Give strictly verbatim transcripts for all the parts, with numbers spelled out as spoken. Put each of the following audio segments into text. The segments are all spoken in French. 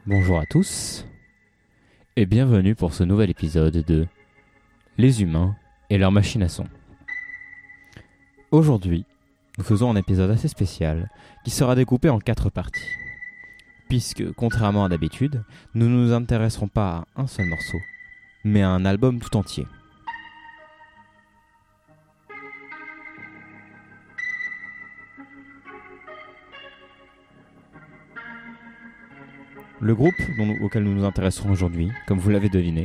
Bonjour à tous et bienvenue pour ce nouvel épisode de Les humains et leurs machines à son. Aujourd'hui, nous faisons un épisode assez spécial qui sera découpé en quatre parties. Puisque, contrairement à d'habitude, nous ne nous intéresserons pas à un seul morceau, mais à un album tout entier. Le groupe dont nous, auquel nous nous intéresserons aujourd'hui, comme vous l'avez deviné,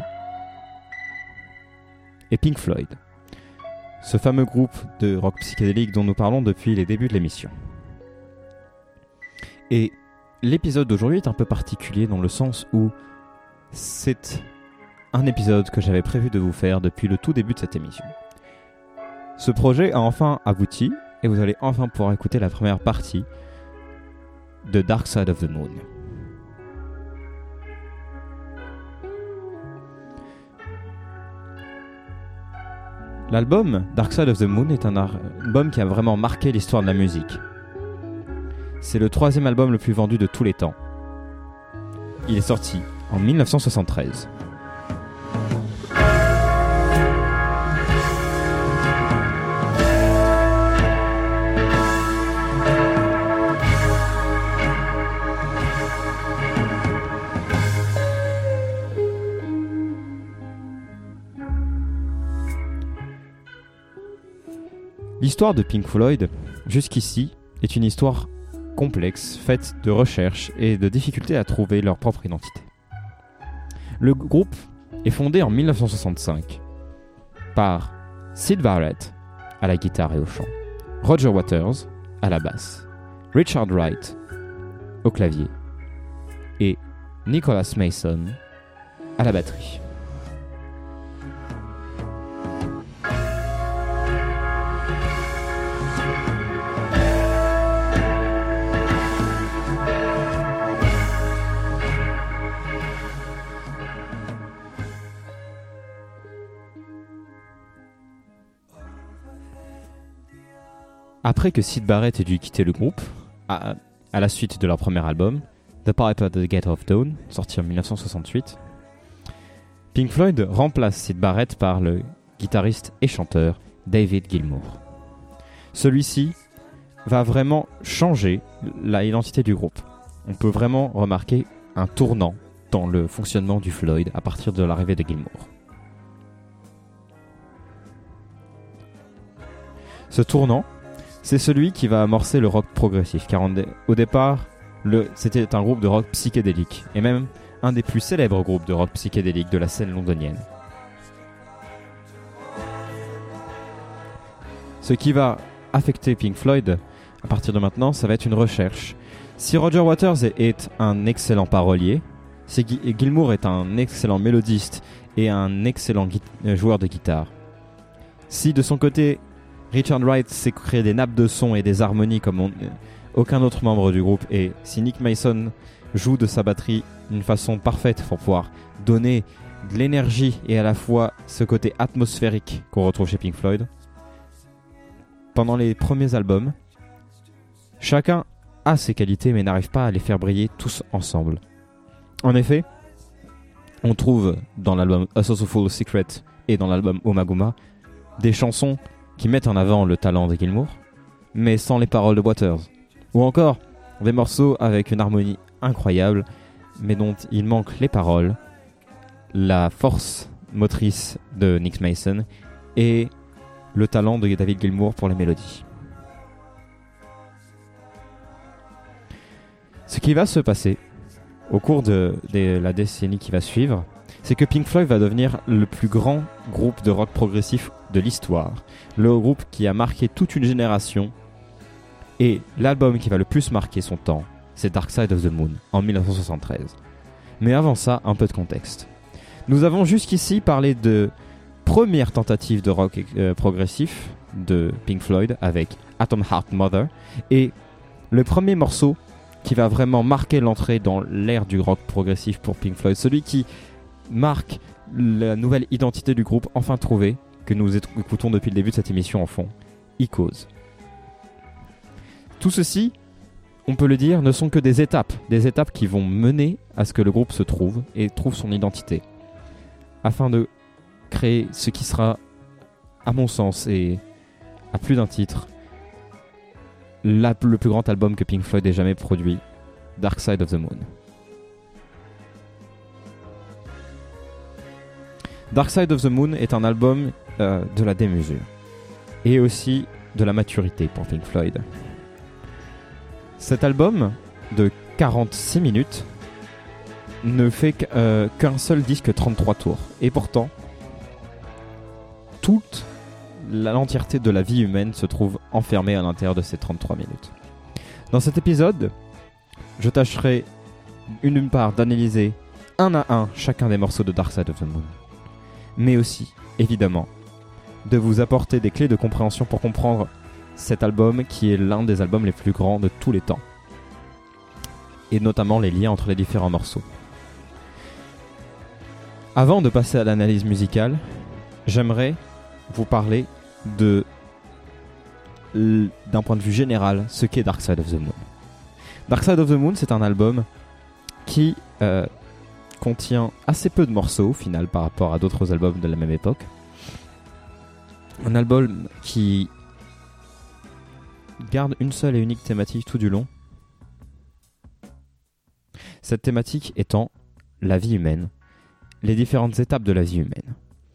est Pink Floyd. Ce fameux groupe de rock psychédélique dont nous parlons depuis les débuts de l'émission. Et l'épisode d'aujourd'hui est un peu particulier dans le sens où c'est un épisode que j'avais prévu de vous faire depuis le tout début de cette émission. Ce projet a enfin abouti et vous allez enfin pouvoir écouter la première partie de Dark Side of the Moon. L'album Dark Side of the Moon est un album qui a vraiment marqué l'histoire de la musique. C'est le troisième album le plus vendu de tous les temps. Il est sorti en dix-neuf cent soixante-treize. L'histoire de Pink Floyd, jusqu'ici, est une histoire complexe, faite de recherches et de difficultés à trouver leur propre identité. Le groupe est fondé en dix-neuf cent soixante-cinq par Syd Barrett à la guitare et au chant, Roger Waters à la basse, Richard Wright au clavier et Nicholas Mason à la batterie. Après que Syd Barrett ait dû quitter le groupe, à, à la suite de leur premier album, The Pipe at the Gate of Dawn, sorti en dix-neuf cent soixante-huit, Pink Floyd remplace Syd Barrett par le guitariste et chanteur David Gilmour. Celui-ci va vraiment changer l'identité du groupe. On peut vraiment remarquer un tournant dans le fonctionnement du Floyd à partir de l'arrivée de Gilmour. Ce tournant, c'est celui qui va amorcer le rock progressif, car dé- au départ, le, c'était un groupe de rock psychédélique, et même un des plus célèbres groupes de rock psychédélique de la scène londonienne. Ce qui va affecter Pink Floyd, à partir de maintenant, ça va être une recherche. Si Roger Waters est, est un excellent parolier, si G- Gilmour est un excellent mélodiste et un excellent gui- joueur de guitare, si de son côté, Richard Wright sait créer des nappes de son et des harmonies comme on, euh, aucun autre membre du groupe, et si Nick Mason joue de sa batterie d'une façon parfaite pour pouvoir donner de l'énergie et à la fois ce côté atmosphérique qu'on retrouve chez Pink Floyd, pendant les premiers albums, chacun a ses qualités mais n'arrive pas à les faire briller tous ensemble. En effet, on trouve dans l'album A Soulful Secret et dans l'album Omaguma des chansons qui mettent en avant le talent de Gilmour, mais sans les paroles de Waters. Ou encore, des morceaux avec une harmonie incroyable, mais dont il manque les paroles, la force motrice de Nick Mason et le talent de David Gilmour pour les mélodies. Ce qui va se passer au cours de, de la décennie qui va suivre, c'est que Pink Floyd va devenir le plus grand groupe de rock progressif de l'histoire. Le groupe qui a marqué toute une génération. Et l'album qui va le plus marquer son temps, c'est Dark Side of the Moon, en dix-neuf cent soixante-treize. Mais avant ça, un peu de contexte. Nous avons jusqu'ici parlé de première tentative de rock euh, progressif de Pink Floyd avec Atom Heart Mother. Et le premier morceau qui va vraiment marquer l'entrée dans l'ère du rock progressif pour Pink Floyd, celui qui marque la nouvelle identité du groupe enfin trouvée, que nous écoutons depuis le début de cette émission en fond, Echoes. Tout ceci on peut le dire, ne sont que des étapes, des étapes qui vont mener à ce que le groupe se trouve et trouve son identité, afin de créer ce qui sera, à mon sens, et à plus d'un titre, la, le plus grand album que Pink Floyd ait jamais produit, Dark Side of the Moon. Dark Side of the Moon est un album euh, de la démesure et aussi de la maturité pour Pink Floyd. Cet album de quarante-six minutes ne fait qu', euh, qu'un seul disque trente-trois tours, et pourtant toute l'entièreté de la vie humaine se trouve enfermée à l'intérieur de ces trente-trois minutes. Dans cet épisode, je tâcherai d'une part d'analyser un à un chacun des morceaux de Dark Side of the Moon, mais aussi, évidemment, de vous apporter des clés de compréhension pour comprendre cet album qui est l'un des albums les plus grands de tous les temps, et notamment les liens entre les différents morceaux. Avant de passer à l'analyse musicale, j'aimerais vous parler de, d'un point de vue général, ce qu'est Dark Side of the Moon. Dark Side of the Moon, c'est un album qui euh, contient assez peu de morceaux au final par rapport à d'autres albums de la même époque. Un album qui garde une seule et unique thématique tout du long. Cette thématique étant la vie humaine, les différentes étapes de la vie humaine.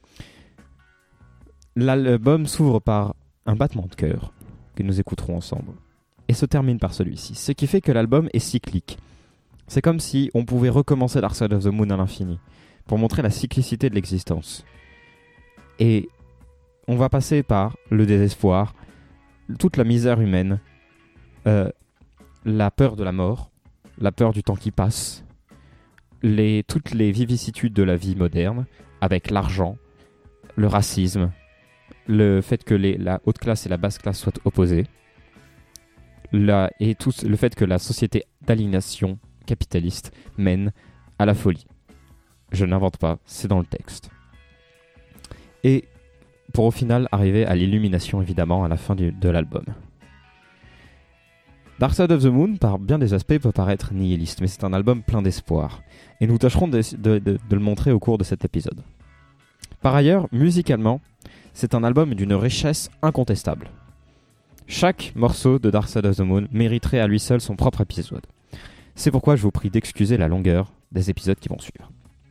L'album s'ouvre par un battement de cœur que nous écouterons ensemble et se termine par celui-ci, ce qui fait que l'album est cyclique. C'est comme si on pouvait recommencer Dark Side of the Moon à l'infini pour montrer la cyclicité de l'existence. Et on va passer par le désespoir, toute la misère humaine, euh, la peur de la mort, la peur du temps qui passe, les, toutes les vicissitudes de la vie moderne, avec l'argent, le racisme, le fait que les, la haute classe et la basse classe soient opposées, la, et tout, le fait que la société d'aliénation capitaliste mène à la folie. Je n'invente pas, c'est dans le texte. Et pour au final arriver à l'illumination, évidemment, à la fin du, de l'album. Dark Side of the Moon, par bien des aspects, peut paraître nihiliste, mais c'est un album plein d'espoir. Et nous tâcherons de, de, de, de le montrer au cours de cet épisode. Par ailleurs, musicalement, c'est un album d'une richesse incontestable. Chaque morceau de Dark Side of the Moon mériterait à lui seul son propre épisode. C'est pourquoi je vous prie d'excuser la longueur des épisodes qui vont suivre.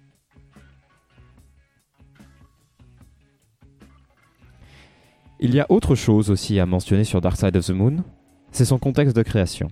Il y a autre chose aussi à mentionner sur Dark Side of the Moon, c'est son contexte de création.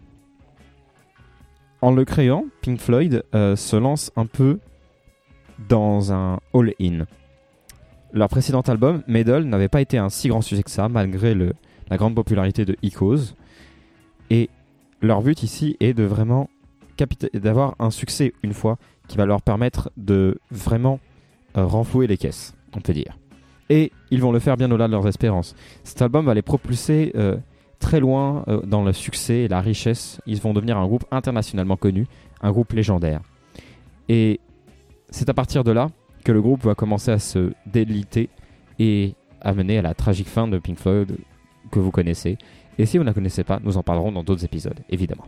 En le créant, Pink Floyd euh, se lance un peu dans un all-in. Leur précédent album, Meddle, n'avait pas été un si grand succès que ça, malgré le, la grande popularité de Echoes. Et leur but ici est de vraiment capita- d'avoir un succès une fois qui va leur permettre de vraiment euh, renflouer les caisses, on peut dire. Et ils vont le faire bien au-delà de leurs espérances. Cet album va les propulser euh, très loin euh, dans le succès et la richesse. Ils vont devenir un groupe internationalement connu, un groupe légendaire. Et c'est à partir de là que le groupe va commencer à se déliter et à mener à la tragique fin de Pink Floyd que vous connaissez. Et si vous ne la connaissez pas, nous en parlerons dans d'autres épisodes, évidemment.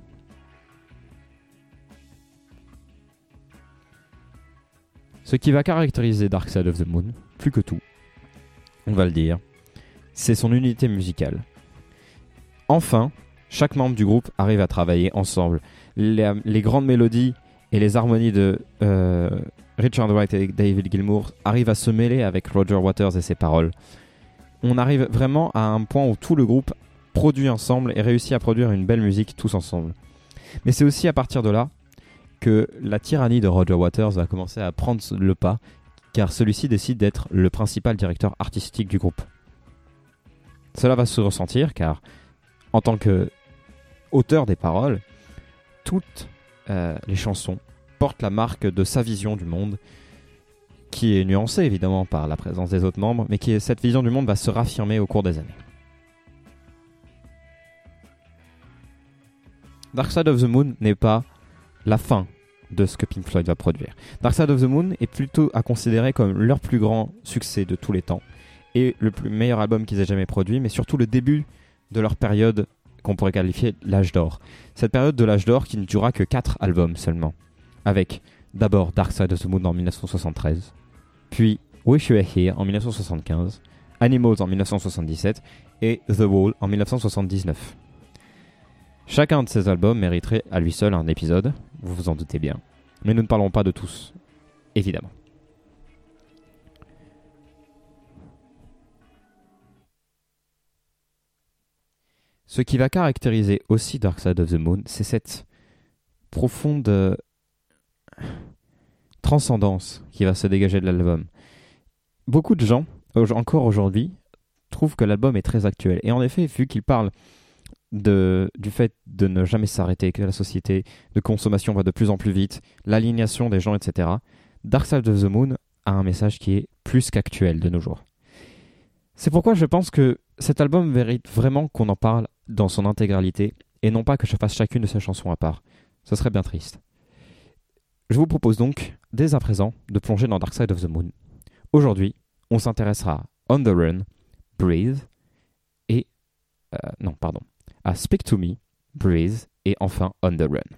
Ce qui va caractériser Dark Side of the Moon, plus que tout, on va le dire, c'est son unité musicale. Enfin, chaque membre du groupe arrive à travailler ensemble. Les, les grandes mélodies et les harmonies de euh, Richard Wright et David Gilmour arrivent à se mêler avec Roger Waters et ses paroles. On arrive vraiment à un point où tout le groupe produit ensemble et réussit à produire une belle musique tous ensemble. Mais c'est aussi à partir de là que la tyrannie de Roger Waters va commencer à prendre le pas, car celui-ci décide d'être le principal directeur artistique du groupe. Cela va se ressentir car, en tant qu'auteur des paroles, toutes euh, les chansons portent la marque de sa vision du monde, qui est nuancée évidemment par la présence des autres membres, mais qui est, cette vision du monde va se raffirmer au cours des années. Dark Side of the Moon n'est pas la fin de ce que Pink Floyd va produire. Dark Side of the Moon est plutôt à considérer comme leur plus grand succès de tous les temps et le plus meilleur album qu'ils aient jamais produit, mais surtout le début de leur période qu'on pourrait qualifier l'âge d'or. Cette période de l'âge d'or qui ne durera que quatre albums seulement. Avec d'abord Dark Side of the Moon en dix-neuf cent soixante-treize, puis Wish You Were Here en dix-neuf cent soixante-quinze, Animals en dix-neuf cent soixante-dix-sept et The Wall en dix-neuf cent soixante-dix-neuf. Chacun de ces albums mériterait à lui seul un épisode, vous vous en doutez bien. Mais nous ne parlerons pas de tous, évidemment. Ce qui va caractériser aussi Dark Side of the Moon, c'est cette profonde euh, transcendance qui va se dégager de l'album. Beaucoup de gens, encore aujourd'hui, trouvent que l'album est très actuel. Et en effet, vu qu'il parle de, du fait de ne jamais s'arrêter, que la société de consommation va de plus en plus vite, l'alignation des gens, et cetera, Dark Side of the Moon a un message qui est plus qu'actuel de nos jours. C'est pourquoi je pense que cet album mérite vraiment qu'on en parle dans son intégralité et non pas que je fasse chacune de ces chansons à part. Ce serait bien triste. Je vous propose donc, dès à présent, de plonger dans Dark Side of the Moon. Aujourd'hui, on s'intéressera à On the Run, Breathe et... Euh, non, pardon. À Speak to Me, Breathe et enfin On the Run.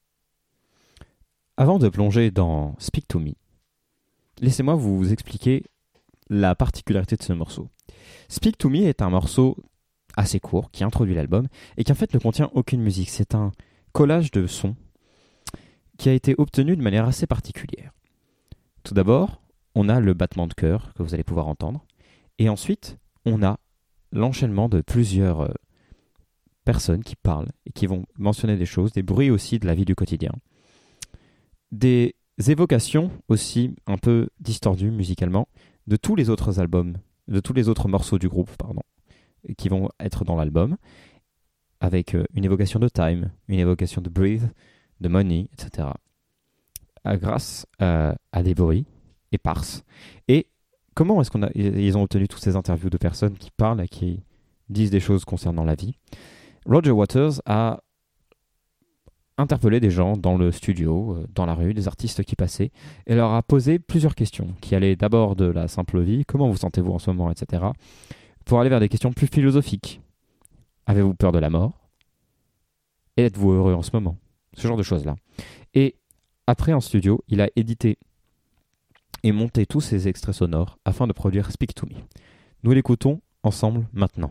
Avant de plonger dans Speak to Me, laissez-moi vous expliquer la particularité de ce morceau. Speak to Me est un morceau assez court qui introduit l'album et qui en fait ne contient aucune musique. C'est un collage de sons qui a été obtenu de manière assez particulière. Tout d'abord, on a le battement de cœur que vous allez pouvoir entendre et ensuite, on a l'enchaînement de plusieurs euh, personnes qui parlent et qui vont mentionner des choses, des bruits aussi de la vie du quotidien. Des évocations aussi un peu distordues musicalement de tous les autres albums, de tous les autres morceaux du groupe, pardon, qui vont être dans l'album, avec une évocation de Time, une évocation de Breathe, de Money, et cetera. À, grâce à, à des bruits éparses. Et comment est-ce qu'on a, ils ont obtenu toutes ces interviews de personnes qui parlent et qui disent des choses concernant la vie? Roger Waters a interpellé des gens dans le studio, dans la rue, des artistes qui passaient, et leur a posé plusieurs questions, qui allaient d'abord de la simple vie, comment vous sentez-vous en ce moment, et cetera, pour aller vers des questions plus philosophiques. Avez-vous peur de la mort? Et êtes-vous heureux en ce moment? Ce genre de choses-là. Et après, en studio, il a édité et monté tous ces extraits sonores afin de produire Speak to Me. Nous l'écoutons ensemble maintenant.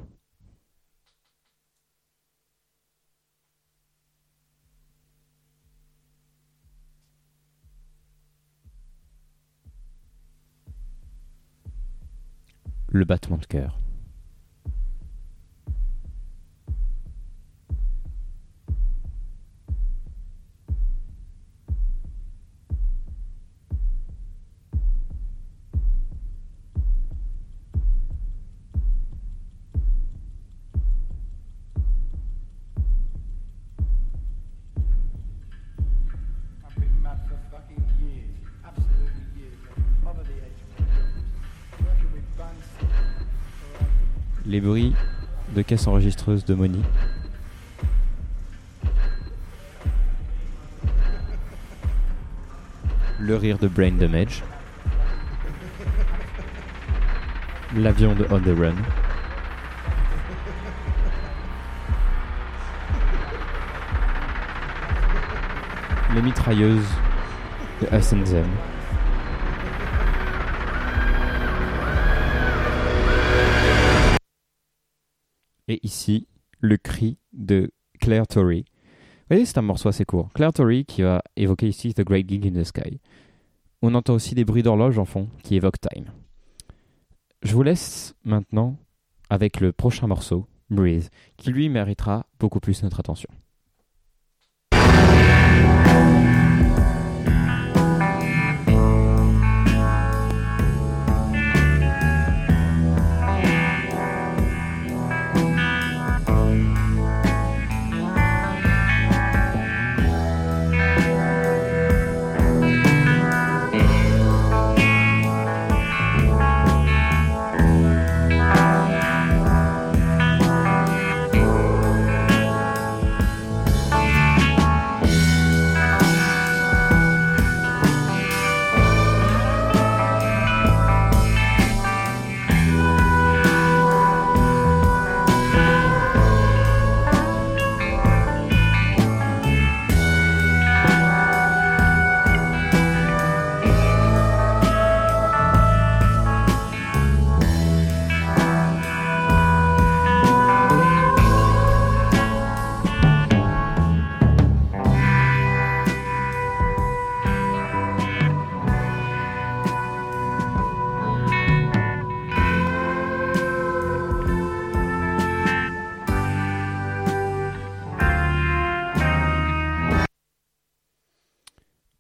Le battement de cœur. Les bruits de caisse enregistreuse de Money. Le rire de Brain Damage. L'avion de On the Run. Les mitrailleuses de Us and Them. Et ici, le cri de Claire Torrey. Vous voyez, c'est un morceau assez court. Claire Torrey qui va évoquer ici The Great Gig in the Sky. On entend aussi des bruits d'horloge en fond qui évoquent Time. Je vous laisse maintenant avec le prochain morceau, Breathe, qui lui méritera beaucoup plus notre attention.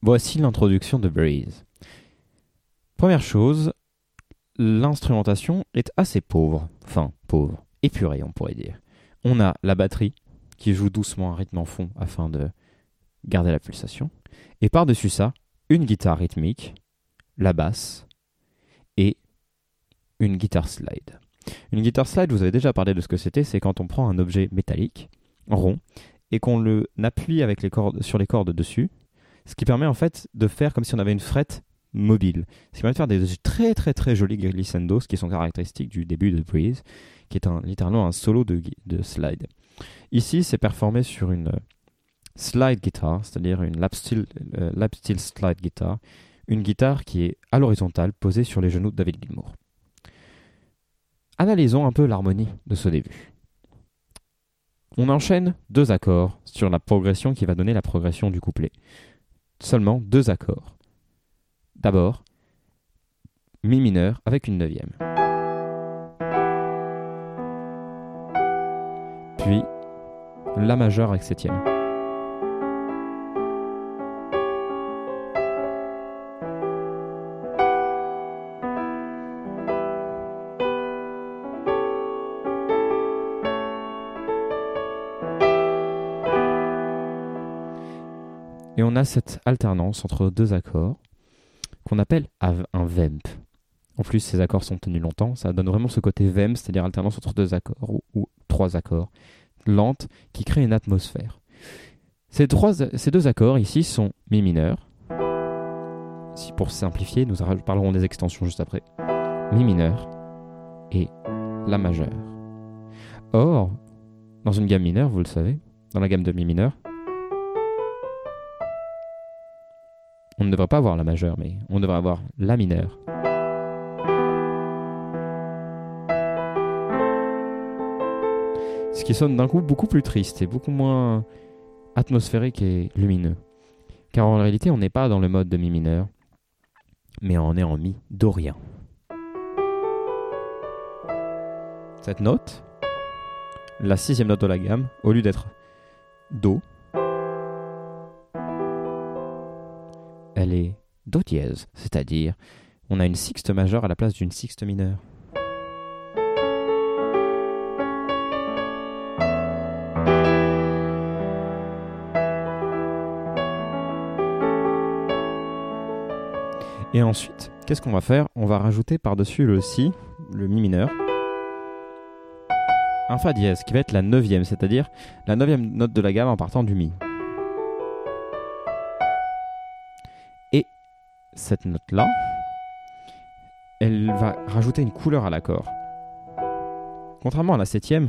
voici l'introduction de Breeze. Première chose, l'instrumentation est assez pauvre, enfin pauvre, épurée on pourrait dire. On a la batterie qui joue doucement un rythme en fond afin de garder la pulsation, et par-dessus ça, une guitare rythmique, la basse et une guitare slide. Une guitare slide, vous avez déjà parlé de ce que c'était, c'est quand on prend un objet métallique, rond, et qu'on le appuie avec les cordes, sur les cordes dessus, ce qui permet en fait de faire comme si on avait une frette mobile. Ce qui permet de faire des très très très jolis glissandos qui sont caractéristiques du début de Breeze, qui est un, littéralement un solo de, de slide. Ici, c'est performé sur une slide guitar, c'est-à-dire une lap steel, euh, lap steel slide guitar, une guitare qui est à l'horizontale, posée sur les genoux de David Gilmour. Analysons un peu l'harmonie de ce début. On enchaîne deux accords sur la progression qui va donner la progression du couplet. Seulement deux accords. D'abord, Mi mineur avec une neuvième. Puis, La majeur avec septième. Et on a cette alternance entre deux accords qu'on appelle un vamp. En plus, ces accords sont tenus longtemps. Ça donne vraiment ce côté vamp, c'est-à-dire alternance entre deux accords ou, ou trois accords lentes qui créent une atmosphère. Ces, trois, ces deux accords ici sont Mi mineur. Si pour simplifier, nous parlerons des extensions juste après. Mi mineur et La majeur. Or, dans une gamme mineure, vous le savez, dans la gamme de Mi mineur, on ne devrait pas avoir la majeure, mais on devrait avoir la mineure. Ce qui sonne d'un coup beaucoup plus triste et beaucoup moins atmosphérique et lumineux. Car en réalité, on n'est pas dans le mode de Mi mineur, mais on est en Mi dorien. Cette note, la sixième note de la gamme, au lieu d'être Do, elle est Do dièse, c'est-à-dire on a une sixte majeure à la place d'une sixte mineure. Et ensuite, qu'est-ce qu'on va faire? On va rajouter par-dessus le Si, le Mi mineur, un Fa dièse qui va être la neuvième, c'est-à-dire la neuvième note de la gamme en partant du Mi. Cette note-là, elle va rajouter une couleur à l'accord. Contrairement à la septième,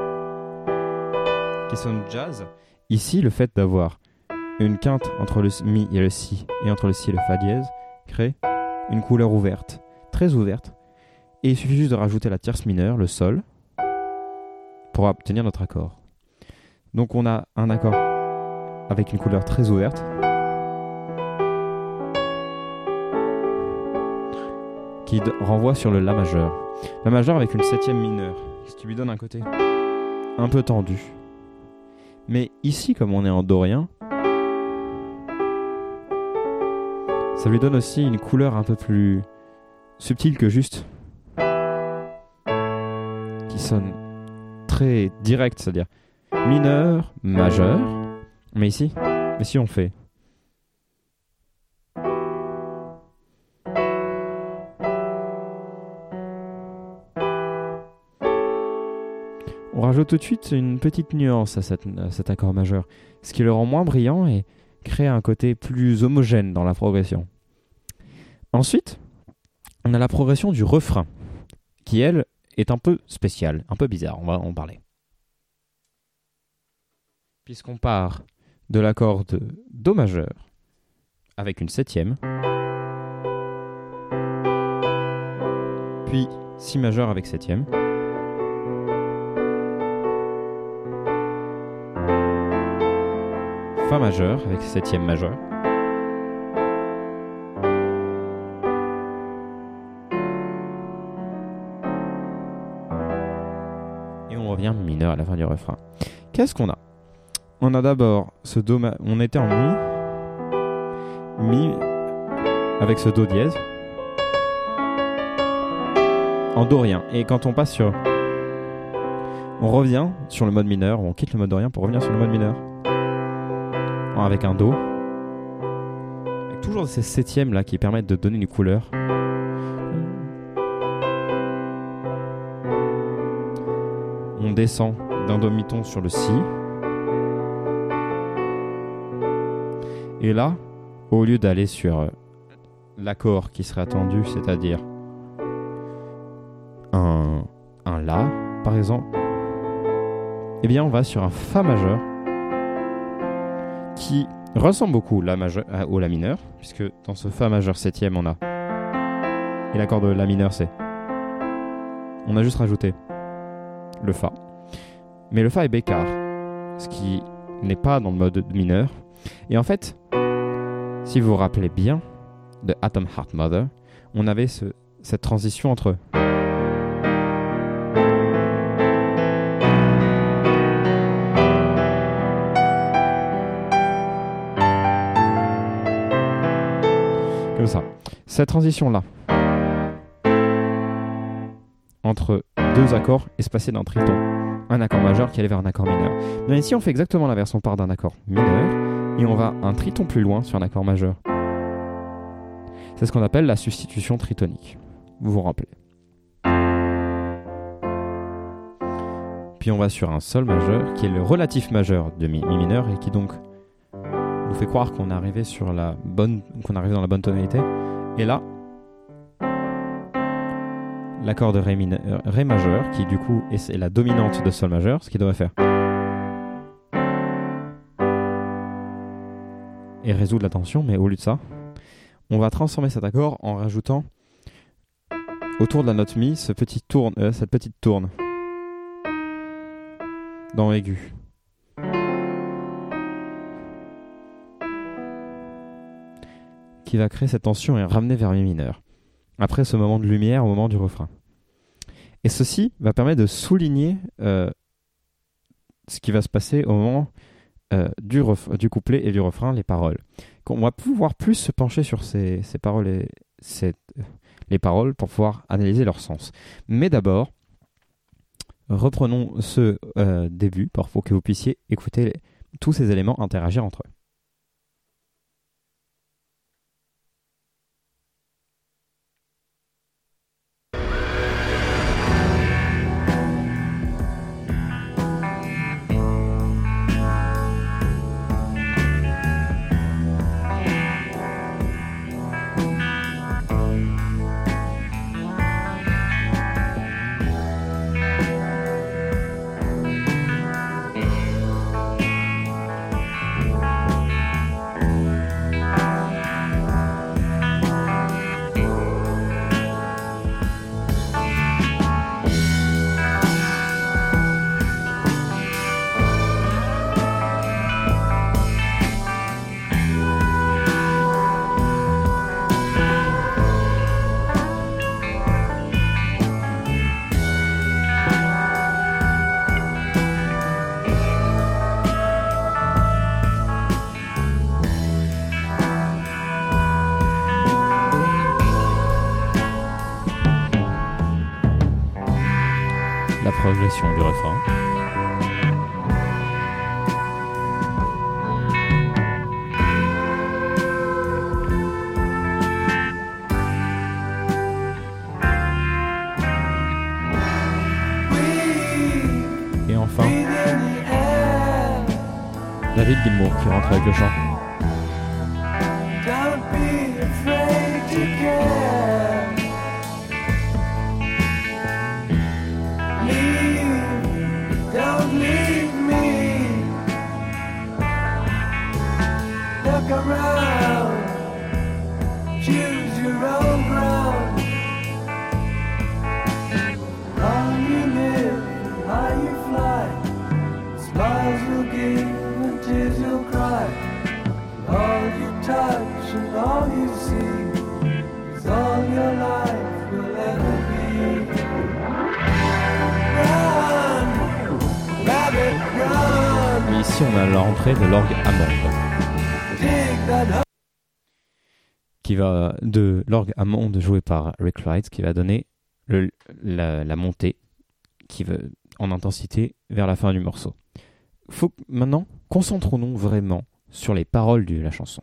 qui sonne jazz, ici, le fait d'avoir une quinte entre le Mi et le Si, et entre le Si et le Fa dièse, crée une couleur ouverte, très ouverte. Et il suffit juste de rajouter la tierce mineure, le Sol, pour obtenir notre accord. Donc on a un accord avec une couleur très ouverte, qui renvoie sur le La majeur. La majeur avec une septième mineure, ce qui lui donne un côté un peu tendu. Mais ici, comme on est en dorien, ça lui donne aussi une couleur un peu plus subtile que juste, qui sonne très direct, c'est-à-dire mineur, majeur, mais ici, mais si on fait on rajoute tout de suite une petite nuance à, cette, à cet accord majeur, ce qui le rend moins brillant et crée un côté plus homogène dans la progression. Ensuite, on a la progression du refrain, qui elle est un peu spéciale, un peu bizarre, on va en parler. Puisqu'on part de l'accord de Do majeur avec une septième, puis Si majeur avec septième, Fa majeur avec septième majeur, et on revient mineur à la fin du refrain. Qu'est-ce qu'on a? On a d'abord ce Do, ma... on était en Mi, Mi avec ce Do dièse en dorien. Et quand on passe sur... On revient sur le mode mineur, on quitte le mode dorien pour revenir sur le mode mineur. Avec un Do. Avec toujours ces septièmes là qui permettent de donner une couleur. On descend d'un Do mi-ton sur le Si. Et là, au lieu d'aller sur l'accord qui serait attendu, c'est-à-dire un, un La, par exemple, eh bien on va sur un Fa majeur qui ressemble beaucoup la majeur, au La mineur, puisque dans ce Fa majeur septième on a, et l'accord de La mineur c'est, on a juste rajouté le Fa. Mais le Fa est bécard, ce qui n'est pas dans le mode mineur. Et en fait, si vous vous rappelez bien de Atom Heart Mother, on avait ce, cette transition entre comme ça. Cette transition-là entre deux accords espacés d'un triton, un accord majeur qui allait vers un accord mineur. Mais ici, on fait exactement l'inverse. On part d'un accord mineur et on va un triton plus loin sur un accord majeur. C'est ce qu'on appelle la substitution tritonique. Vous vous rappelez. Puis on va sur un Sol majeur qui est le relatif majeur de Mi, mi mineur et qui donc nous fait croire qu'on est arrivé sur la bonne, qu'on est arrivé dans la bonne tonalité. Et là, l'accord de Ré, mineur, Ré majeur, qui du coup est la dominante de Sol majeur, ce qu'il devrait faire. Et résoudre la tension, mais au lieu de ça, on va transformer cet accord en rajoutant autour de la note Mi ce petit tourne, euh, cette petite tourne dans aigu. Qui va créer cette tension et ramener vers Mi mineur. Après ce moment de lumière au moment du refrain. Et ceci va permettre de souligner euh, ce qui va se passer au moment euh, du, ref- du couplet et du refrain, les paroles. On va pouvoir plus se pencher sur ces, ces paroles et ces, les paroles pour pouvoir analyser leur sens. Mais d'abord, reprenons ce euh, début pour que vous puissiez écouter les, tous ces éléments interagir entre eux. La progression du refrain. Et enfin, David Gilmour qui rentre avec le chant. Et ici on a l'entrée de l'orgue Hammond. qui va de l'orgue Hammond joué par Rick Wright, qui va donner le, la, la montée qui va, en intensité vers la fin du morceau. Faut, maintenant, concentrons-nous vraiment sur les paroles de la chanson.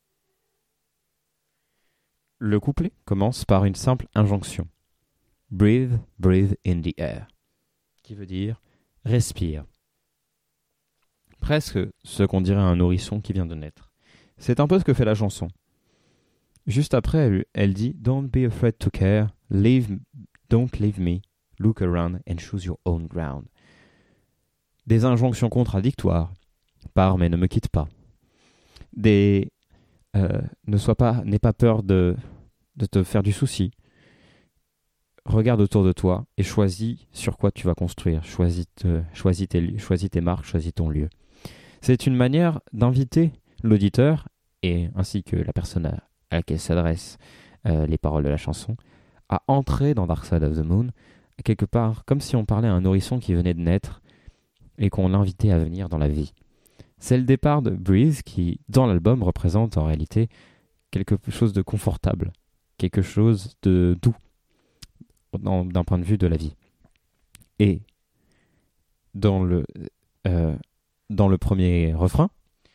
Le couplet commence par une simple injonction. Breathe, breathe in the air, qui veut dire respire. Presque ce qu'on dirait à un nourrisson qui vient de naître. C'est un peu ce que fait la chanson. Juste après, elle, elle dit Don't be afraid to care, leave, don't leave me, look around and choose your own ground. Des injonctions contradictoires. Pars mais ne me quitte pas. Des euh, ne sois pas, n'aie pas peur de, de te faire du souci. Regarde autour de toi et choisis sur quoi tu vas construire. Choisis, te, choisis, tes, choisis tes marques, choisis ton lieu. C'est une manière d'inviter l'auditeur et ainsi que la personne à, à laquelle s'adressent euh, les paroles de la chanson à entrer dans Dark Side of the Moon quelque part comme si on parlait à un nourrisson qui venait de naître et qu'on l'invitait à venir dans la vie. C'est le départ de Breathe qui, dans l'album, représente en réalité quelque chose de confortable, quelque chose de doux d'un point de vue de la vie. Et dans le, euh, dans le premier refrain,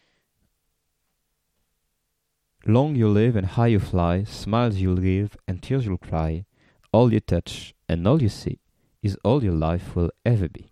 Long you live and high you fly, smiles you'll give and tears you'll cry, all you touch and all you see is all your life will ever be.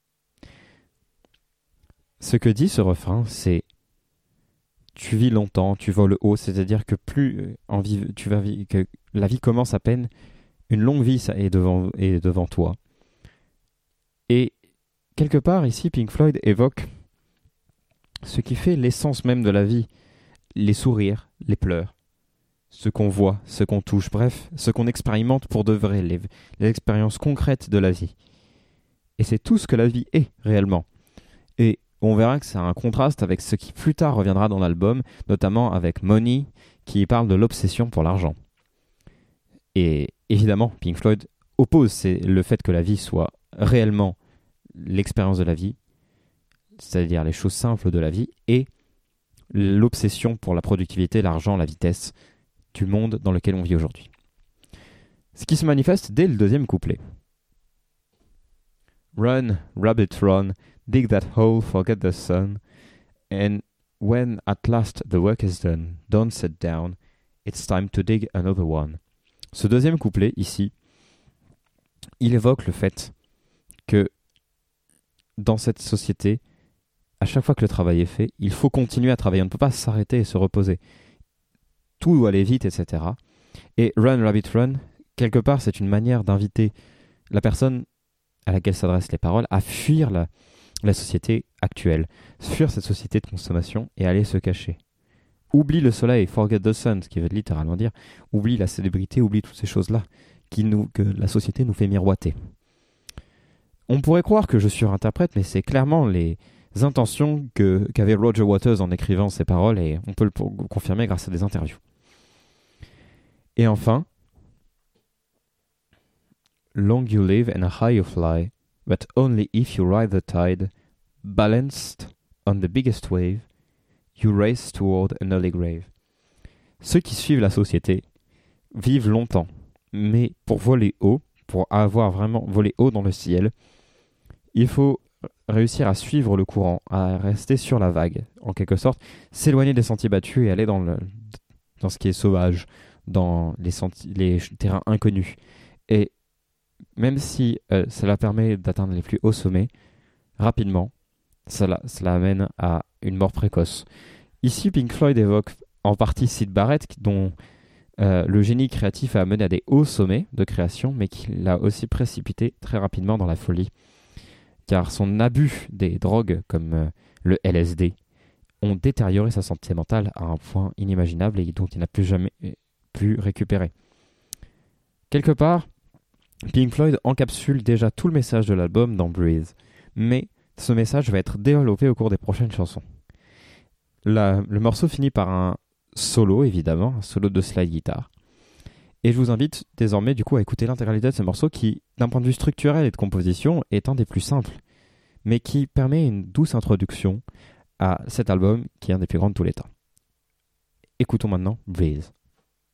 Ce que dit ce refrain, c'est tu vis longtemps, tu voles haut, c'est-à-dire que plus en vie, tu vas vi- que la vie commence à peine, une longue vie ça est devant, est devant toi. Et quelque part ici, Pink Floyd évoque ce qui fait l'essence même de la vie, les sourires, les pleurs, ce qu'on voit, ce qu'on touche, bref, ce qu'on expérimente pour de vrai, les, les expériences concrètes de la vie. Et c'est tout ce que la vie est réellement. Et on verra que c'est un contraste avec ce qui plus tard reviendra dans l'album, notamment avec Money, qui parle de l'obsession pour l'argent. Et évidemment, Pink Floyd oppose c'est le fait que la vie soit réellement l'expérience de la vie, c'est-à-dire les choses simples de la vie, et l'obsession pour la productivité, l'argent, la vitesse du monde dans lequel on vit aujourd'hui. Ce qui se manifeste dès le deuxième couplet. Run, rabbit run, dig that hole, forget the sun, and when at last the work is done, don't sit down, it's time to dig another one. Ce deuxième couplet, ici, il évoque le fait que dans cette société, à chaque fois que le travail est fait, il faut continuer à travailler. On ne peut pas s'arrêter et se reposer. Tout doit aller vite, et cetera. Et Run, Rabbit, Run, quelque part, c'est une manière d'inviter la personne à laquelle s'adressent les paroles à fuir la, la société actuelle, fuir cette société de consommation et aller se cacher. Oublie le soleil, forget the sun, ce qui veut littéralement dire oublie la célébrité, oublie toutes ces choses-là qui nous, que la société nous fait miroiter. On pourrait croire que je surinterprète, mais c'est clairement les intentions que, qu'avait Roger Waters en écrivant ces paroles et on peut le confirmer grâce à des interviews. Et enfin, Long you live and high you fly, but only if you ride the tide, balanced on the biggest wave, you race toward an early grave. Ceux qui suivent la société vivent longtemps, mais pour voler haut, pour avoir vraiment volé haut dans le ciel, il faut réussir à suivre le courant, à rester sur la vague, en quelque sorte, s'éloigner des sentiers battus et aller dans, le, dans ce qui est sauvage, dans les, senti- les terrains inconnus. Et même si euh, cela permet d'atteindre les plus hauts sommets, rapidement, cela, cela amène à une mort précoce. Ici, Pink Floyd évoque en partie Syd Barrett, dont euh, le génie créatif a amené à des hauts sommets de création, mais qui l'a aussi précipité très rapidement dans la folie. Car son abus des drogues comme euh, le L S D ont détérioré sa santé mentale à un point inimaginable et dont il n'a plus jamais pu récupérer. Quelque part, Pink Floyd encapsule déjà tout le message de l'album dans Breathe, mais ce message va être développé au cours des prochaines chansons. La, le morceau finit par un solo, évidemment, un solo de slide guitare. Et je vous invite désormais du coup à écouter l'intégralité de ce morceau qui, d'un point de vue structurel et de composition, est un des plus simples, mais qui permet une douce introduction à cet album qui est un des plus grands de tous les temps. Écoutons maintenant Breathe.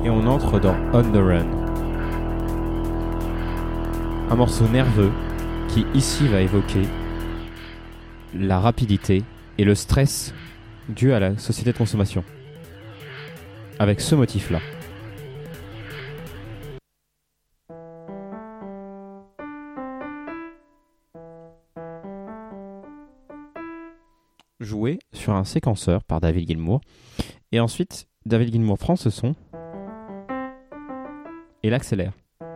et on entre dans On the Run. Un morceau nerveux qui ici va évoquer la rapidité et le stress dû à la société de consommation. Avec ce motif-là. Joué sur un séquenceur par David Gilmour. Et ensuite, David Gilmour prend ce son et l'accélère.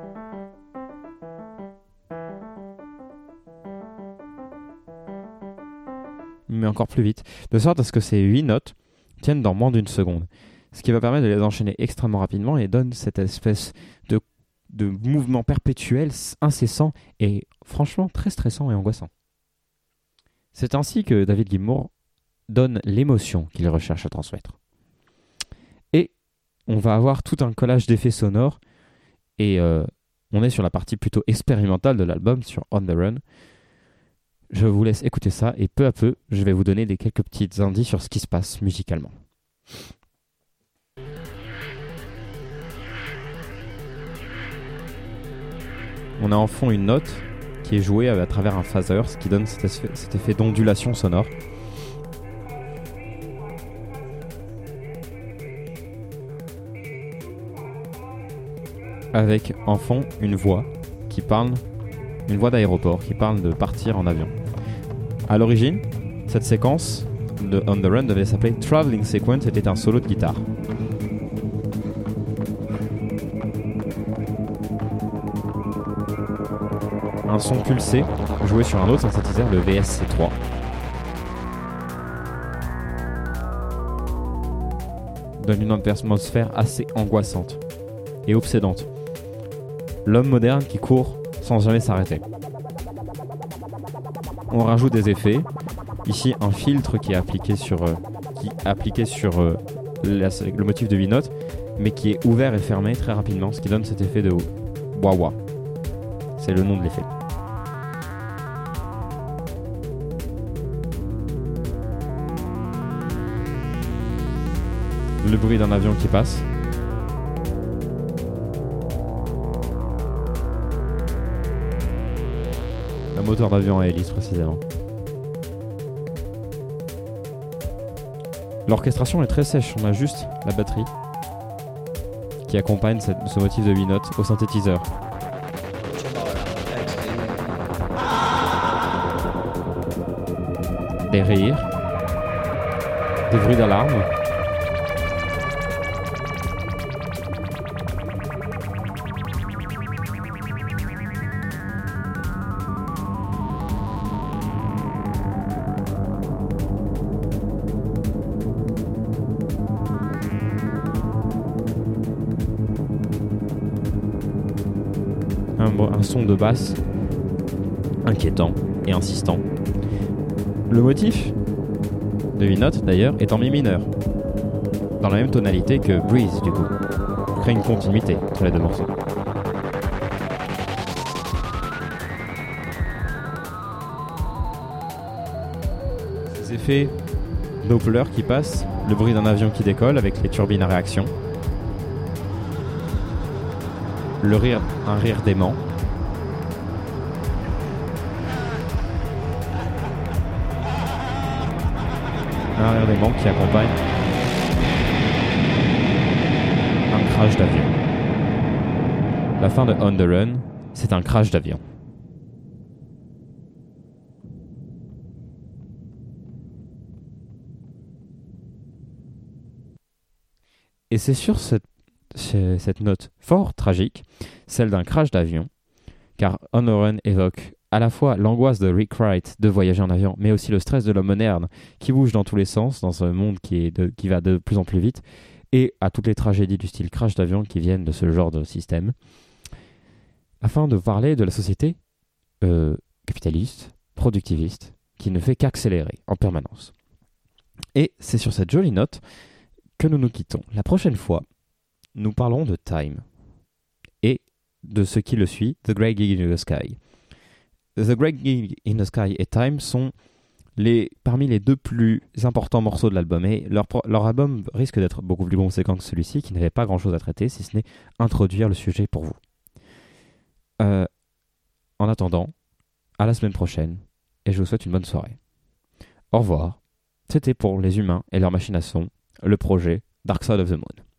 Mais encore plus vite, de sorte à ce que ces huit notes tiennent dans moins d'une seconde. Ce qui va permettre de les enchaîner extrêmement rapidement et donne cette espèce de, de mouvement perpétuel, incessant et franchement très stressant et angoissant. C'est ainsi que David Gilmour donne l'émotion qu'il recherche à transmettre. Et on va avoir tout un collage d'effets sonores et euh, on est sur la partie plutôt expérimentale de l'album, sur On the Run. Je vous laisse écouter ça et peu à peu, je vais vous donner des quelques petits indices sur ce qui se passe musicalement. On a en fond une note qui est jouée à travers un phaser, ce qui donne cet effet, cet effet d'ondulation sonore. Avec en fond une voix qui parle, une voix d'aéroport qui parle de partir en avion. À l'origine, cette séquence de On the Run devait s'appeler Traveling Sequence, c'était un solo de guitare. Un son pulsé joué sur un autre synthétiseur, le V S C trois. Donne une atmosphère assez angoissante et obsédante. L'homme moderne qui court sans jamais s'arrêter. On rajoute des effets. Ici, un filtre qui est appliqué sur, euh, qui est appliqué sur euh, la, le motif de huit notes, mais qui est ouvert et fermé très rapidement, ce qui donne cet effet de wah-wah. C'est le nom de l'effet. Le bruit d'un avion qui passe. Un moteur d'avion à hélice précisément. L'orchestration est très sèche, on a juste la batterie qui accompagne cette, ce motif de huit notes au synthétiseur. Des rires, des bruits d'alarme. Un, un son de basse inquiétant et insistant. Le motif de huit notes d'ailleurs est en mi mineur, dans la même tonalité que Breeze du coup, pour créer une continuité entre les deux morceaux. Ces effets Doppler qui passent, le bruit d'un avion qui décolle avec les turbines à réaction, le rire, un rire dément. Un rire dément qui accompagne un crash d'avion. La fin de On the Run, c'est un crash d'avion. Et c'est sur cette cette note fort tragique, celle d'un crash d'avion, car On the Run évoque à la fois l'angoisse de Rick Wright de voyager en avion, mais aussi le stress de l'homme moderne qui bouge dans tous les sens, dans un monde qui, est de, qui va de plus en plus vite, et à toutes les tragédies du style crash d'avion qui viennent de ce genre de système, afin de parler de la société euh, capitaliste, productiviste, qui ne fait qu'accélérer en permanence. Et c'est sur cette jolie note que nous nous quittons. La prochaine fois, nous parlerons de Time et de ce qui le suit, The Great Gig in the Sky. The Great Gig in the Sky et Time sont les, parmi les deux plus importants morceaux de l'album. Et leur, pro- leur album risque d'être beaucoup plus conséquent que celui-ci, qui n'avait pas grand-chose à traiter, si ce n'est introduire le sujet pour vous. Euh, en attendant, à la semaine prochaine, et je vous souhaite une bonne soirée. Au revoir. C'était pour les humains et leur machine à son, le projet Dark Side of the Moon.